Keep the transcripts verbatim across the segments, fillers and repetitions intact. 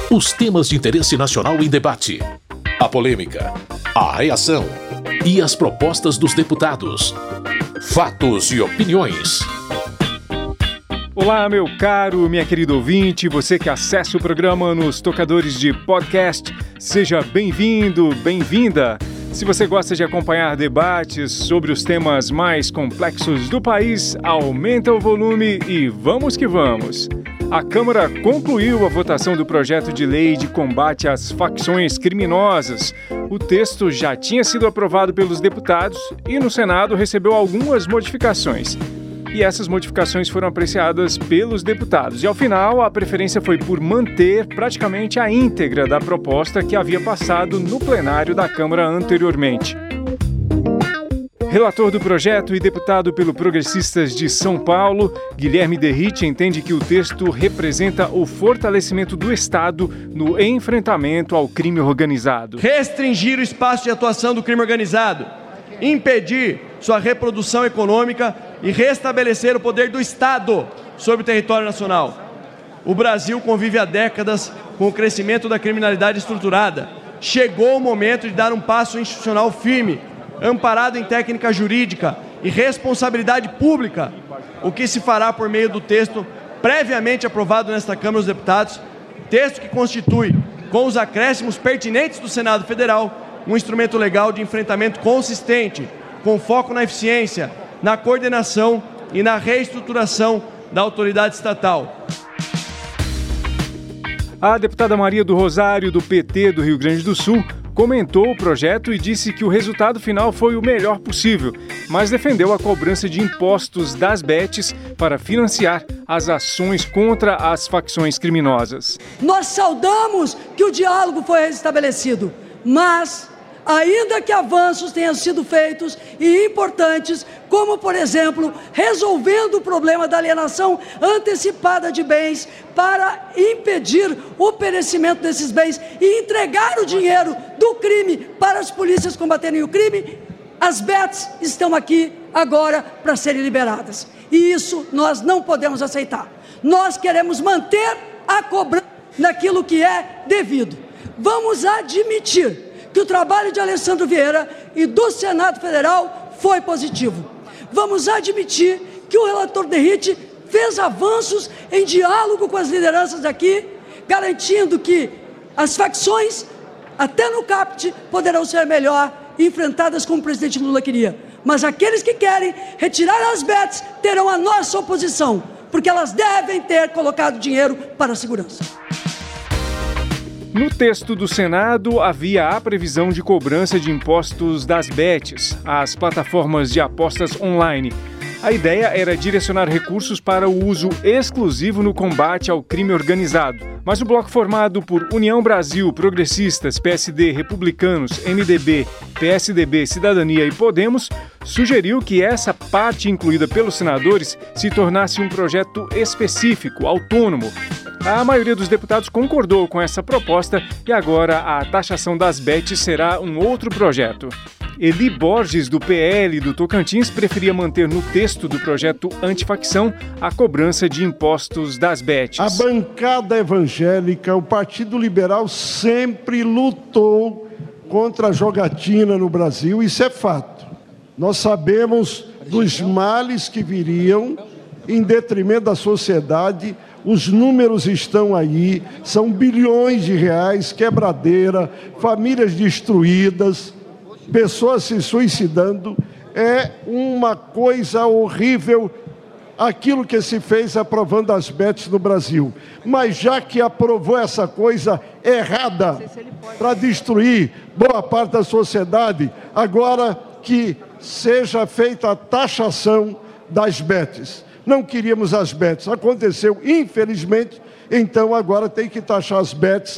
Os temas de interesse nacional em debate, a polêmica, a reação e as propostas dos deputados. Fatos e opiniões. Olá, meu caro, minha querida ouvinte, você que acessa o programa nos tocadores de podcast, seja bem-vindo, bem-vinda. Se você gosta de acompanhar debates sobre os temas mais complexos do país, aumenta o volume e vamos que vamos. A Câmara concluiu a votação do projeto de lei de combate às facções criminosas. O texto já tinha sido aprovado pelos deputados e no Senado recebeu algumas modificações. E essas modificações foram apreciadas pelos deputados. E ao final, a preferência foi por manter praticamente a íntegra da proposta que havia passado no plenário da Câmara anteriormente. Relator do projeto e deputado pelo Progressistas de São Paulo, Guilherme Derrite entende que o texto representa o fortalecimento do Estado no enfrentamento ao crime organizado. Restringir o espaço de atuação do crime organizado, impedir sua reprodução econômica e restabelecer o poder do Estado sobre o território nacional. O Brasil convive há décadas com o crescimento da criminalidade estruturada. Chegou o momento de dar um passo institucional firme, amparado em técnica jurídica e responsabilidade pública, o que se fará por meio do texto previamente aprovado nesta Câmara dos Deputados, texto que constitui, com os acréscimos pertinentes do Senado Federal, um instrumento legal de enfrentamento consistente, com foco na eficiência, na coordenação e na reestruturação da autoridade estatal. A deputada Maria do Rosário, do P T do Rio Grande do Sul, comentou o projeto e disse que o resultado final foi o melhor possível, mas defendeu a cobrança de impostos das betes para financiar as ações contra as facções criminosas. Nós saudamos que o diálogo foi restabelecido, mas ainda que avanços tenham sido feitos e importantes, como, por exemplo, resolvendo o problema da alienação antecipada de bens para impedir o perecimento desses bens e entregar o dinheiro do crime para as polícias combaterem o crime, as betes estão aqui agora para serem liberadas. E isso nós não podemos aceitar. Nós queremos manter a cobrança naquilo que é devido. Vamos admitir que o trabalho de Alessandro Vieira e do Senado Federal foi positivo. Vamos admitir que o relator Derrite fez avanços em diálogo com as lideranças aqui, garantindo que as facções, até no CAPT, poderão ser melhor enfrentadas como o presidente Lula queria. Mas aqueles que querem retirar as betes terão a nossa oposição, porque elas devem ter colocado dinheiro para a segurança. No texto do Senado, havia a previsão de cobrança de impostos das betes, as plataformas de apostas online. A ideia era direcionar recursos para o uso exclusivo no combate ao crime organizado. Mas o bloco formado por União Brasil, Progressistas, P S D, Republicanos, M D B, P S D B, Cidadania e Podemos sugeriu que essa parte incluída pelos senadores se tornasse um projeto específico, autônomo. A maioria dos deputados concordou com essa proposta e agora a taxação das betes será um outro projeto. Eli Borges, do P L do Tocantins, preferia manter no texto do projeto antifacção a cobrança de impostos das betes. A bancada evangélica, o Partido Liberal, sempre lutou contra a jogatina no Brasil, isso é fato. Nós sabemos dos males que viriam em detrimento da sociedade. Os números estão aí, são bilhões de reais, quebradeira, famílias destruídas, pessoas se suicidando. É uma coisa horrível aquilo que se fez aprovando as betes no Brasil. Mas já que aprovou essa coisa errada para destruir boa parte da sociedade, agora que seja feita a taxação das betes. Não queríamos as betes, aconteceu infelizmente, então agora tem que taxar as betes.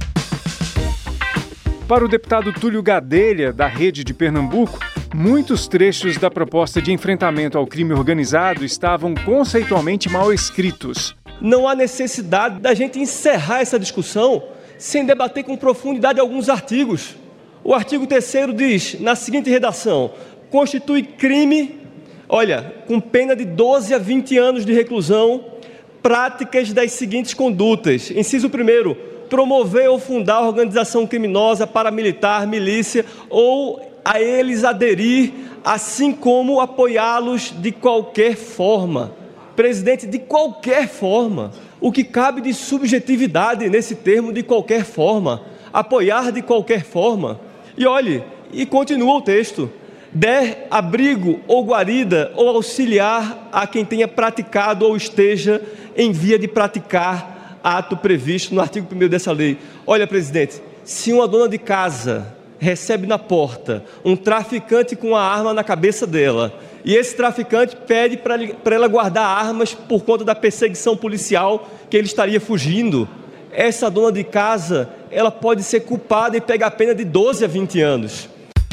Para o deputado Túlio Gadelha, da Rede de Pernambuco, muitos trechos da proposta de enfrentamento ao crime organizado estavam conceitualmente mal escritos. Não há necessidade da gente encerrar essa discussão sem debater com profundidade alguns artigos. O artigo terceiro diz, na seguinte redação, constitui crime, olha, com pena de doze a vinte anos de reclusão, práticas das seguintes condutas. Inciso primeiro, promover ou fundar organização criminosa, paramilitar, milícia, ou a eles aderir, assim como apoiá-los de qualquer forma. Presidente, de qualquer forma. O que cabe de subjetividade nesse termo, de qualquer forma. Apoiar de qualquer forma. E olhe, e continua o texto. Der abrigo ou guarida ou auxiliar a quem tenha praticado ou esteja em via de praticar ato previsto no artigo primeiro dessa lei. Olha, presidente, se uma dona de casa recebe na porta um traficante com a arma na cabeça dela, e esse traficante pede para ela guardar armas por conta da perseguição policial que ele estaria fugindo, essa dona de casa, ela pode ser culpada e pegar a pena de doze a vinte anos.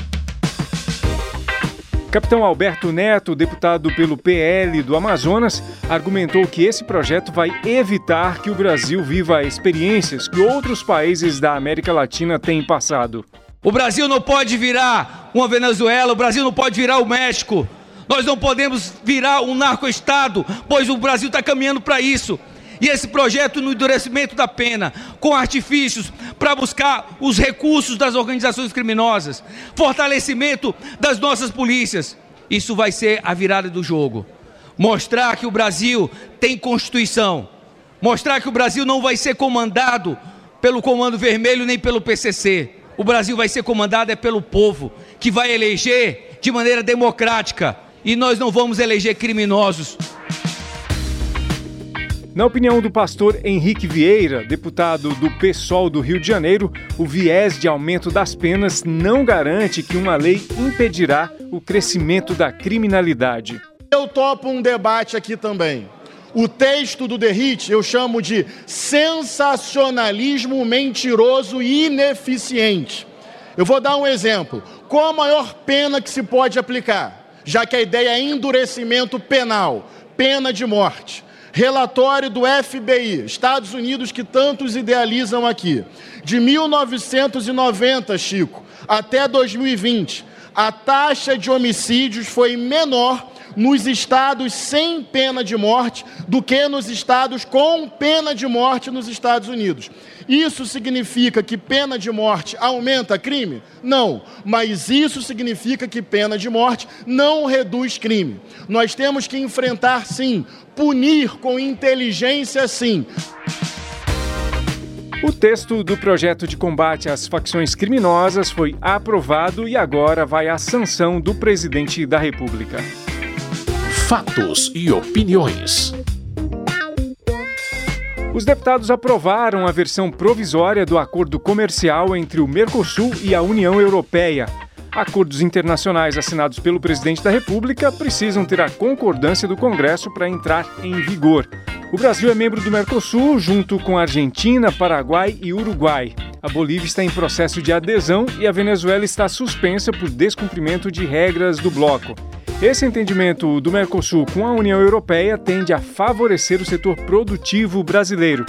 Capitão Alberto Neto, deputado pelo P L do Amazonas, argumentou que esse projeto vai evitar que o Brasil viva experiências que outros países da América Latina têm passado. O Brasil não pode virar uma Venezuela, o Brasil não pode virar o México. Nós não podemos virar um narcoestado, pois o Brasil está caminhando para isso. E esse projeto no endurecimento da pena, com artifícios para buscar os recursos das organizações criminosas, fortalecimento das nossas polícias, isso vai ser a virada do jogo. Mostrar que o Brasil tem Constituição, mostrar que o Brasil não vai ser comandado pelo Comando Vermelho nem pelo P C C. O Brasil vai ser comandado é pelo povo, que vai eleger de maneira democrática, e nós não vamos eleger criminosos. Na opinião do pastor Henrique Vieira, deputado do PSOL do Rio de Janeiro, o viés de aumento das penas não garante que uma lei impedirá o crescimento da criminalidade. Eu topo um debate aqui também. O texto do Derrite eu chamo de sensacionalismo mentiroso e ineficiente. Eu vou dar um exemplo. Qual a maior pena que se pode aplicar? Já que a ideia é endurecimento penal, pena de morte. Relatório do F B I, Estados Unidos, que tantos idealizam aqui. De mil novecentos e noventa, Chico, até dois mil e vinte, a taxa de homicídios foi menor nos estados sem pena de morte do que nos estados com pena de morte nos Estados Unidos. Isso significa que pena de morte aumenta crime? Não, mas isso significa que pena de morte não reduz crime. Nós temos que enfrentar, sim, punir com inteligência, sim. O texto do projeto de combate às facções criminosas foi aprovado e agora vai à sanção do presidente da República. Fatos e opiniões. Os deputados aprovaram a versão provisória do acordo comercial entre o Mercosul e a União Europeia. Acordos internacionais assinados pelo presidente da República precisam ter a concordância do Congresso para entrar em vigor. O Brasil é membro do Mercosul, junto com a Argentina, Paraguai e Uruguai. A Bolívia está em processo de adesão e a Venezuela está suspensa por descumprimento de regras do bloco. Esse entendimento do Mercosul com a União Europeia tende a favorecer o setor produtivo brasileiro.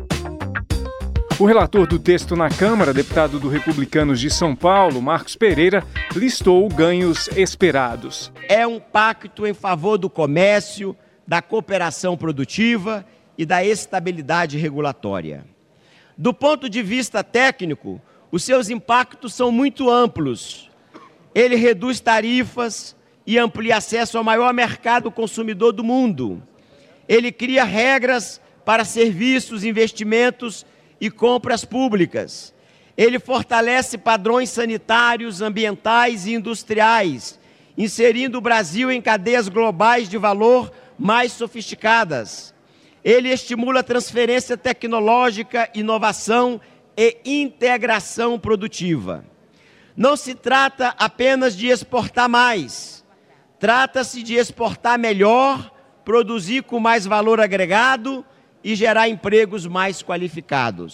O relator do texto na Câmara, deputado do Republicanos de São Paulo, Marcos Pereira, listou ganhos esperados. É um pacto em favor do comércio, da cooperação produtiva e da estabilidade regulatória. Do ponto de vista técnico, os seus impactos são muito amplos. Ele reduz tarifas e amplia acesso ao maior mercado consumidor do mundo. Ele cria regras para serviços, investimentos e compras públicas. Ele fortalece padrões sanitários, ambientais e industriais, inserindo o Brasil em cadeias globais de valor mais sofisticadas. Ele estimula a transferência tecnológica, inovação e integração produtiva. Não se trata apenas de exportar mais. Trata-se de exportar melhor, produzir com mais valor agregado e gerar empregos mais qualificados.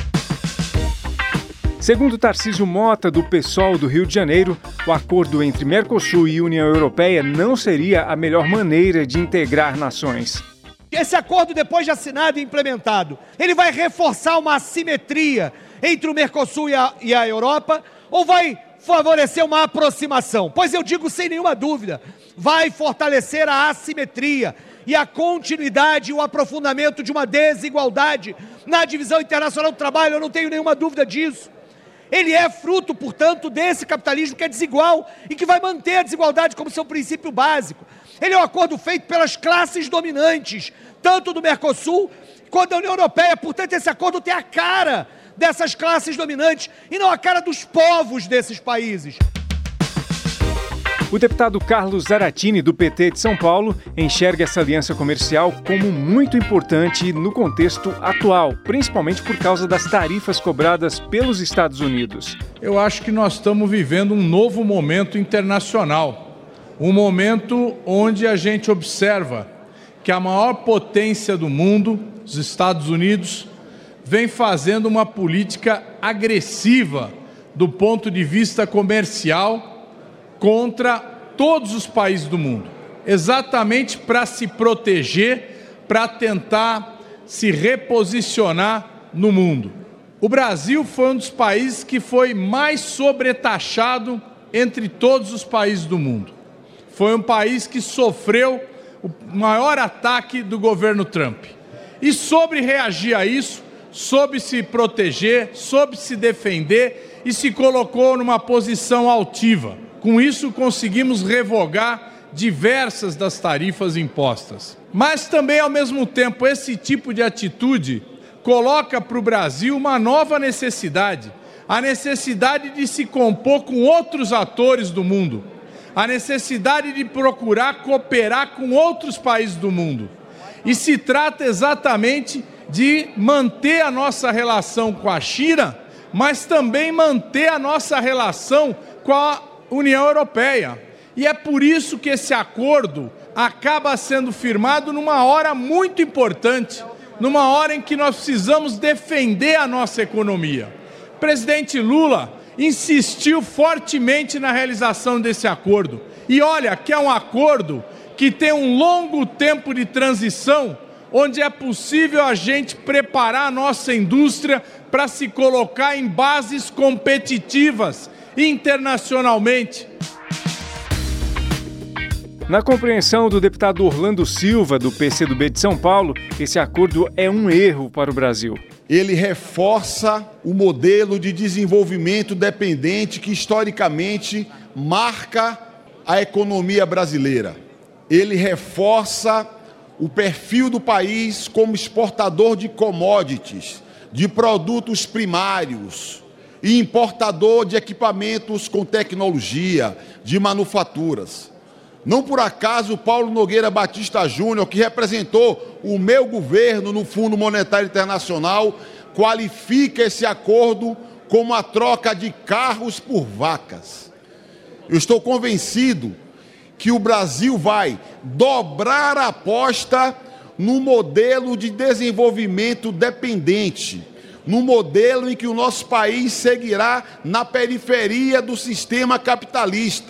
Segundo Tarcísio Mota, do PSOL do Rio de Janeiro, o acordo entre Mercosul e União Europeia não seria a melhor maneira de integrar nações. Esse acordo, depois de assinado e implementado, ele vai reforçar uma assimetria entre o Mercosul e a, e a Europa, ou vai favorecer uma aproximação? Pois eu digo sem nenhuma dúvida, vai fortalecer a assimetria e a continuidade e o aprofundamento de uma desigualdade na divisão internacional do trabalho, eu não tenho nenhuma dúvida disso. Ele é fruto, portanto, desse capitalismo que é desigual e que vai manter a desigualdade como seu princípio básico. Ele é um acordo feito pelas classes dominantes, tanto do Mercosul quanto da União Europeia. Portanto, esse acordo tem a cara dessas classes dominantes e não a cara dos povos desses países. O deputado Carlos Zaratini, do P T de São Paulo, enxerga essa aliança comercial como muito importante no contexto atual, principalmente por causa das tarifas cobradas pelos Estados Unidos. Eu acho que nós estamos vivendo um novo momento internacional, um momento onde a gente observa que a maior potência do mundo, os Estados Unidos, vem fazendo uma política agressiva do ponto de vista comercial contra todos os países do mundo, exatamente para se proteger, para tentar se reposicionar no mundo. O Brasil foi um dos países que foi mais sobretaxado entre todos os países do mundo. Foi um país que sofreu o maior ataque do governo Trump. E soube reagir a isso, soube se proteger, soube se defender e se colocou numa posição altiva. Com isso, conseguimos revogar diversas das tarifas impostas. Mas também, ao mesmo tempo, esse tipo de atitude coloca para o Brasil uma nova necessidade, a necessidade de se compor com outros atores do mundo, a necessidade de procurar cooperar com outros países do mundo. E se trata exatamente de manter a nossa relação com a China, mas também manter a nossa relação com a União Europeia. E é por isso que esse acordo acaba sendo firmado numa hora muito importante, numa hora em que nós precisamos defender a nossa economia. O presidente Lula insistiu fortemente na realização desse acordo. E olha, que é um acordo que tem um longo tempo de transição, onde é possível a gente preparar a nossa indústria para se colocar em bases competitivas internacionalmente. Na compreensão do deputado Orlando Silva, do P C do B de São Paulo, esse acordo é um erro para o Brasil. Ele reforça o modelo de desenvolvimento dependente que historicamente marca a economia brasileira. Ele reforça o perfil do país como exportador de commodities, de produtos primários, e importador de equipamentos com tecnologia, de manufaturas. Não por acaso Paulo Nogueira Batista Júnior, que representou o meu governo no Fundo Monetário Internacional, qualifica esse acordo como a troca de carros por vacas. Eu estou convencido que o Brasil vai dobrar a aposta no modelo de desenvolvimento dependente, no modelo em que o nosso país seguirá na periferia do sistema capitalista.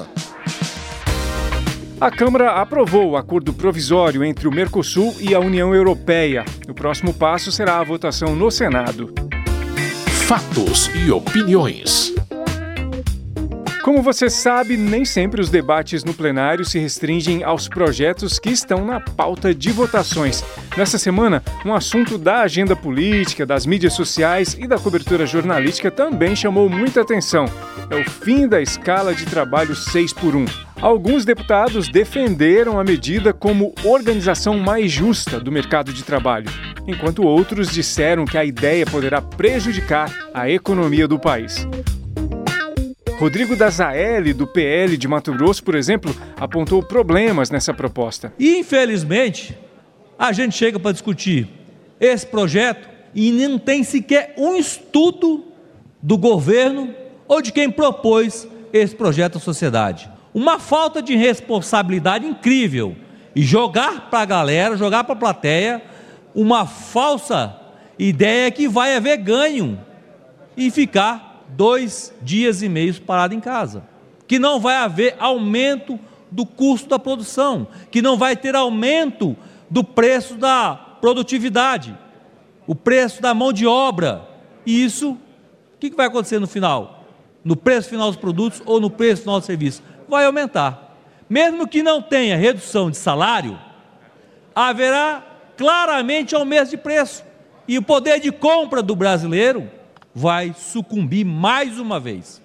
A Câmara aprovou o acordo provisório entre o Mercosul e a União Europeia. O próximo passo será a votação no Senado. Fatos e opiniões. Como você sabe, nem sempre os debates no plenário se restringem aos projetos que estão na pauta de votações. Nessa semana, um assunto da agenda política, das mídias sociais e da cobertura jornalística também chamou muita atenção. É o fim da escala de trabalho seis por um. Alguns deputados defenderam a medida como organização mais justa do mercado de trabalho, enquanto outros disseram que a ideia poderá prejudicar a economia do país. Rodrigo Dazaeli, do P L de Mato Grosso, por exemplo, apontou problemas nessa proposta. E, infelizmente, a gente chega para discutir esse projeto e não tem sequer um estudo do governo ou de quem propôs esse projeto à sociedade. Uma falta de responsabilidade incrível. E jogar para a galera, jogar para a plateia, uma falsa ideia que vai haver ganho e ficar dois dias e meio parado em casa, que não vai haver aumento do custo da produção, que não vai ter aumento do preço da produtividade, o preço da mão de obra. E isso, o que vai acontecer no final? No preço final dos produtos ou no preço final do serviço? Vai aumentar. Mesmo que não tenha redução de salário, haverá claramente aumento de preço. E o poder de compra do brasileiro vai sucumbir mais uma vez.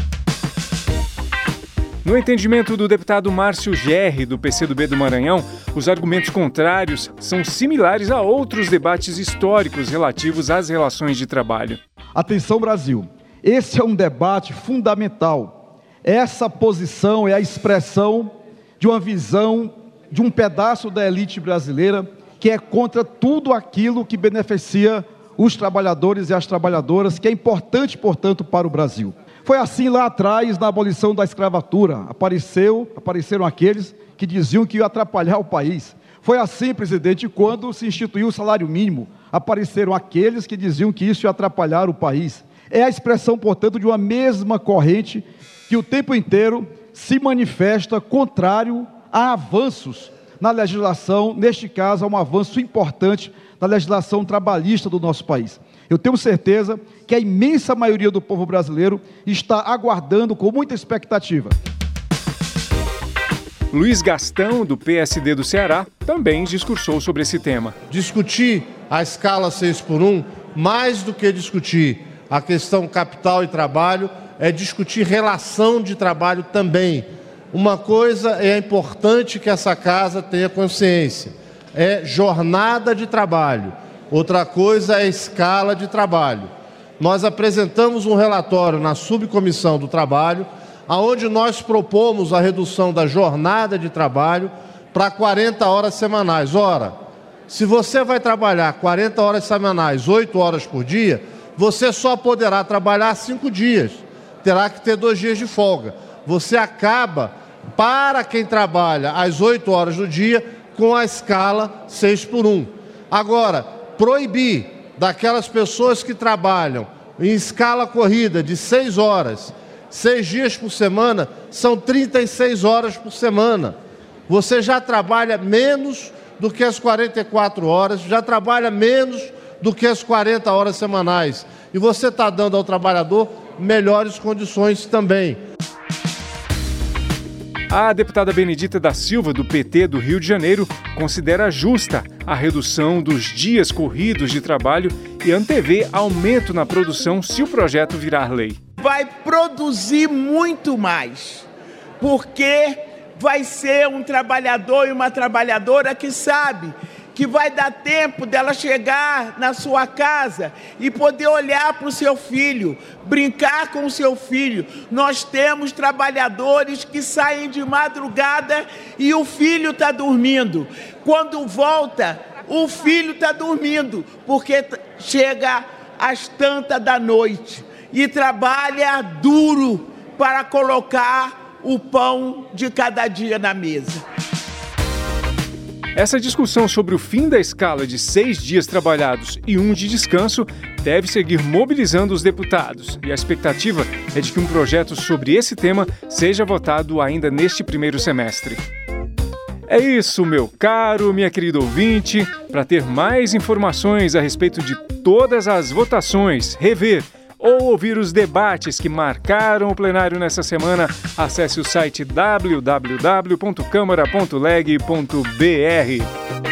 No entendimento do deputado Márcio Gerri, do P C do B do Maranhão, os argumentos contrários são similares a outros debates históricos relativos às relações de trabalho. Atenção, Brasil, esse é um debate fundamental. Essa posição é a expressão de uma visão de um pedaço da elite brasileira que é contra tudo aquilo que beneficia os trabalhadores e as trabalhadoras, que é importante, portanto, para o Brasil. Foi assim lá atrás, na abolição da escravatura. Apareceu, apareceram aqueles que diziam que ia atrapalhar o país. Foi assim, presidente, quando se instituiu o salário mínimo. Apareceram aqueles que diziam que isso ia atrapalhar o país. É a expressão, portanto, de uma mesma corrente que o tempo inteiro se manifesta contrário a avanços na legislação, neste caso, a um avanço importante na legislação trabalhista do nosso país. Eu tenho certeza que a imensa maioria do povo brasileiro está aguardando com muita expectativa. Luiz Gastão, do P S D do Ceará, também discursou sobre esse tema. Discutir a escala seis por um, mais do que discutir a questão capital e trabalho, é discutir relação de trabalho também. Uma coisa é importante que essa casa tenha consciência, é jornada de trabalho. Outra coisa é escala de trabalho. Nós apresentamos um relatório na subcomissão do trabalho, onde nós propomos a redução da jornada de trabalho para quarenta horas semanais. Ora, se você vai trabalhar quarenta horas semanais, oito horas por dia, você só poderá trabalhar cinco dias. Terá que ter dois dias de folga. Você acaba, para quem trabalha às oito horas do dia, com a escala seis por um. Agora, proibir daquelas pessoas que trabalham em escala corrida de seis horas, seis dias por semana, são trinta e seis horas por semana. Você já trabalha menos do que as quarenta e quatro horas, já trabalha menos do que as quarenta horas semanais. E você está dando ao trabalhador melhores condições também. A deputada Benedita da Silva, do P T do Rio de Janeiro, considera justa a redução dos dias corridos de trabalho e antevê aumento na produção se o projeto virar lei. Vai produzir muito mais, porque vai ser um trabalhador e uma trabalhadora que sabe que vai dar tempo dela chegar na sua casa e poder olhar para o seu filho, brincar com o seu filho. Nós temos trabalhadores que saem de madrugada e o filho está dormindo. Quando volta, o filho está dormindo, porque chega às tantas da noite e trabalha duro para colocar o pão de cada dia na mesa. Essa discussão sobre o fim da escala de seis dias trabalhados e um de descanso deve seguir mobilizando os deputados. E a expectativa é de que um projeto sobre esse tema seja votado ainda neste primeiro semestre. É isso, meu caro, minha querida ouvinte. Para ter mais informações a respeito de todas as votações, rever ou ouvir os debates que marcaram o plenário nessa semana, acesse o site w w w ponto câmara ponto leg ponto b r.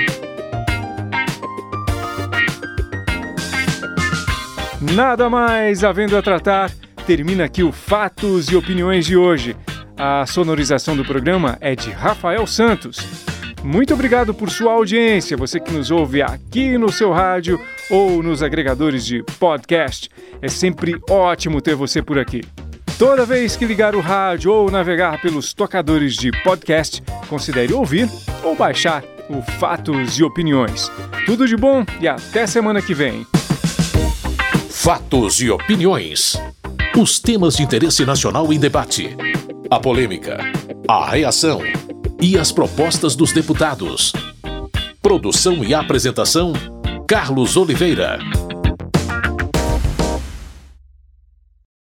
Nada mais havendo a tratar, termina aqui o Fatos e Opiniões de hoje. A sonorização do programa é de Rafael Santos. Muito obrigado por sua audiência, você que nos ouve aqui no seu rádio ou nos agregadores de podcast. É sempre ótimo ter você por aqui. Toda vez que ligar o rádio ou navegar pelos tocadores de podcast, considere ouvir ou baixar o Fatos e Opiniões. Tudo de bom e até semana que vem. Fatos e Opiniões. Os temas de interesse nacional em debate. A polêmica, a reação e as propostas dos deputados. Produção e apresentação, Carlos Oliveira.